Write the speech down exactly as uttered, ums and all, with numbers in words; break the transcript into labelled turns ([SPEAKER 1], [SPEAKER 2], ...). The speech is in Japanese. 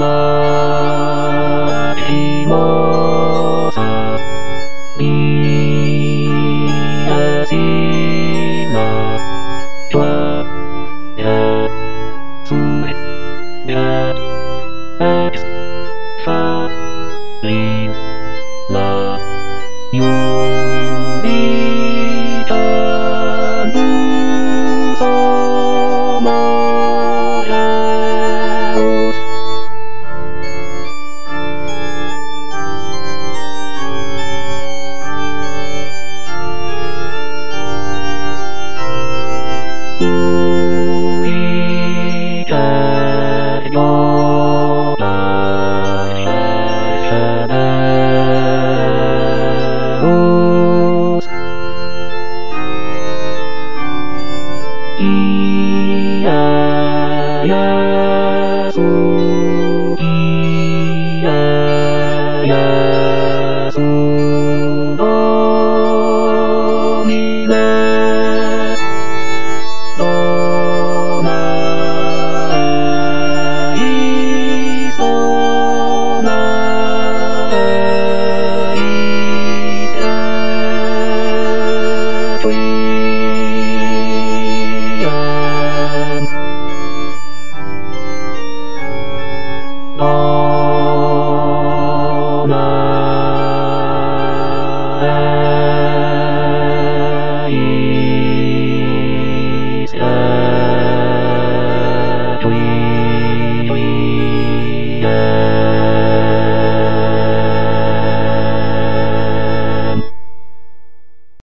[SPEAKER 1] 私もさりやしなはやすれやあすファリラよりたぶそもやういかよらしゃなういややすいややすのみなどないそないさといやどな